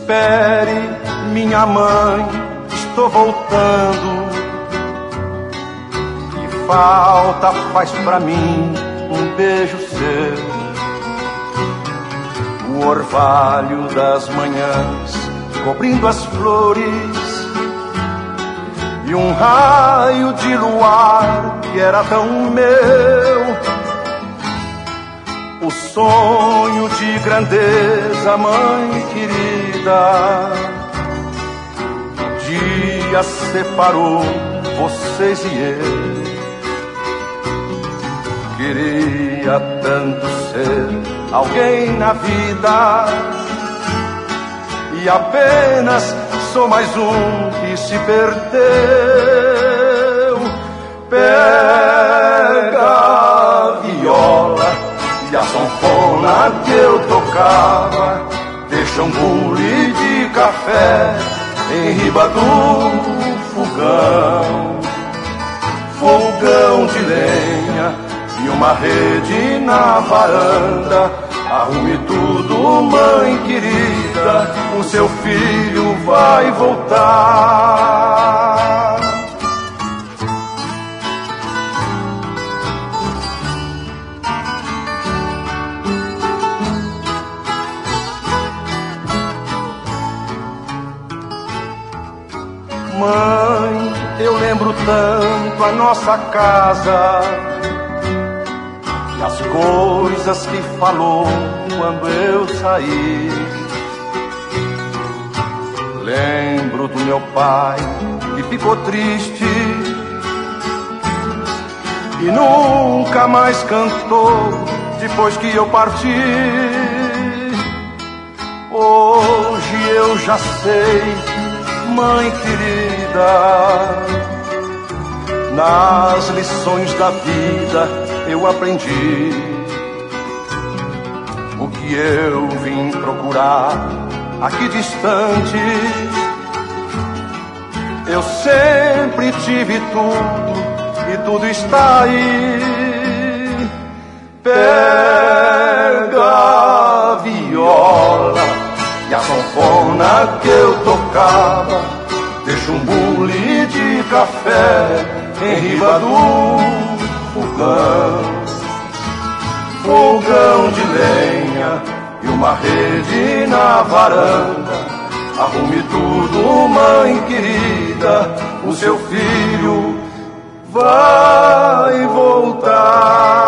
espere, minha mãe, estou voltando. Que falta faz pra mim um beijo seu. O orvalho das manhãs cobrindo as flores e um raio de luar que era tão meu. O sonho de grandeza, mãe querida, o dia separou vocês e eu. Queria tanto ser alguém na vida e apenas sou mais um que se perdeu. Pega a viola e a sanfona que eu tocava, deixa um bule de café em riba do fogão. Fogão de lenha e uma rede na varanda. Arrume tudo, mãe querida, o seu filho vai voltar. Mãe, eu lembro tanto a nossa casa e as coisas que falou quando eu saí. Lembro do meu pai que ficou triste e nunca mais cantou depois que eu parti. Hoje eu já sei, mãe querida, nas lições da vida eu aprendi o que eu vim procurar aqui distante. Eu sempre tive tudo e tudo está aí. Pega a viola e a sanfona que eu tocava, deixa um bule de café em riba do fogão. Fogão de lenha e uma rede na varanda. Arrume tudo, mãe querida, o seu filho vai voltar.